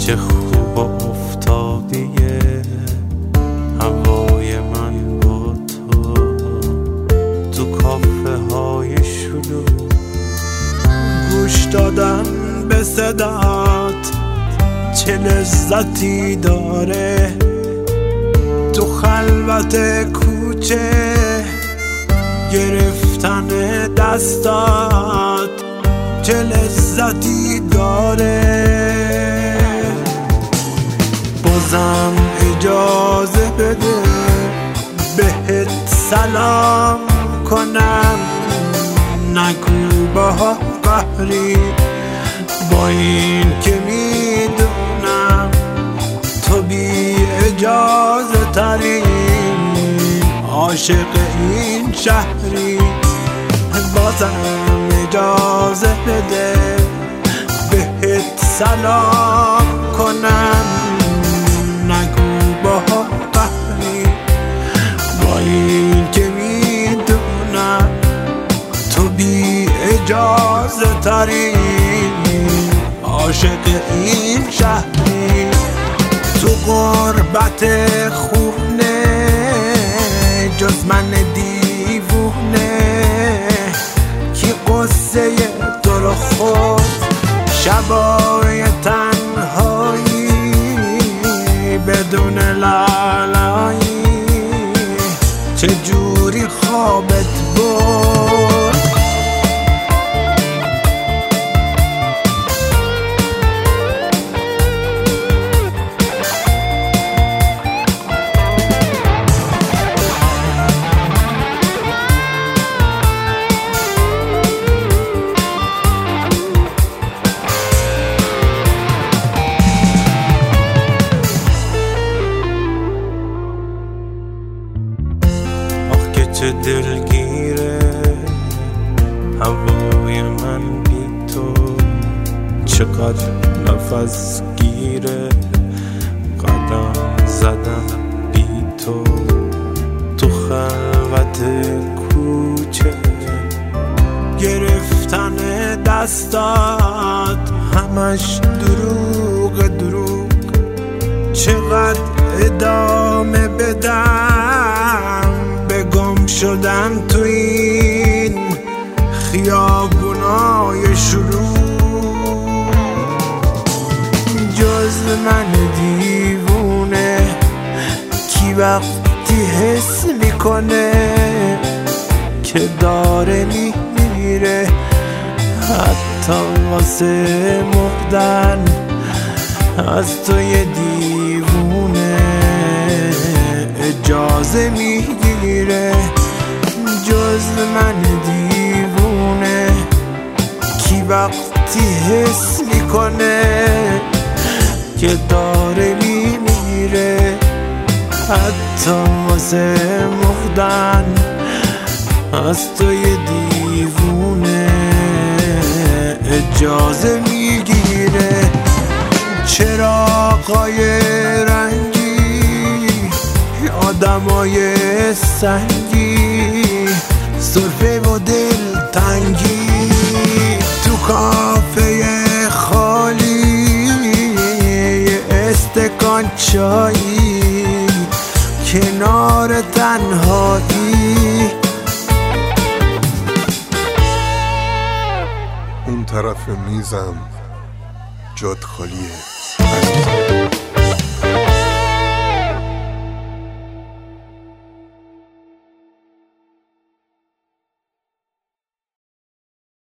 چه خوب افتادیه هوای من با تو کافه های شلوغ، گوش دادن به صدات چه لذتی داره، تو خلوت کوچه گرفتن دستات چه لذتی داره. بازم اجازه بده بهت سلام کنم، نگو با قهری با این که میدونم تو بی اجازه ترین عاشق این شهری. بازم اجازه بده بهت سلام کنم، نگو با قهری با این که میدونم تو بی اجازه ترین عاشق این شهری. تو غربت خونه جز من دیوونه کی قصه تو رو خود شبای تنهایی بدون لالایی چجوری خوابت برد. چه دلگیره هوای من بی تو، چقدر نفس گیره قدم زدم بی تو، تو خلوت کوچه گرفتن دستات همش دروغ دروغ، چقدر ادامه بدم گم شدن تو این خیابونای شلوغ. جز من دیوونه کی وقتی حس میکنه که داره میمیره، حتی واسه مردن از تو یه دیوونه اجازه میگیره. جز من دیوونه کی وقتی حس میکنه که داره میمیره، حتی واسه مردن از تو یه دیوونه اجازه میگیره. چراغای رنگی آدمای سنگی سرفه و دل تنگی تو کافه خالی استکان چایی کنار تنهایی. اون طرف میزم جات خالیه،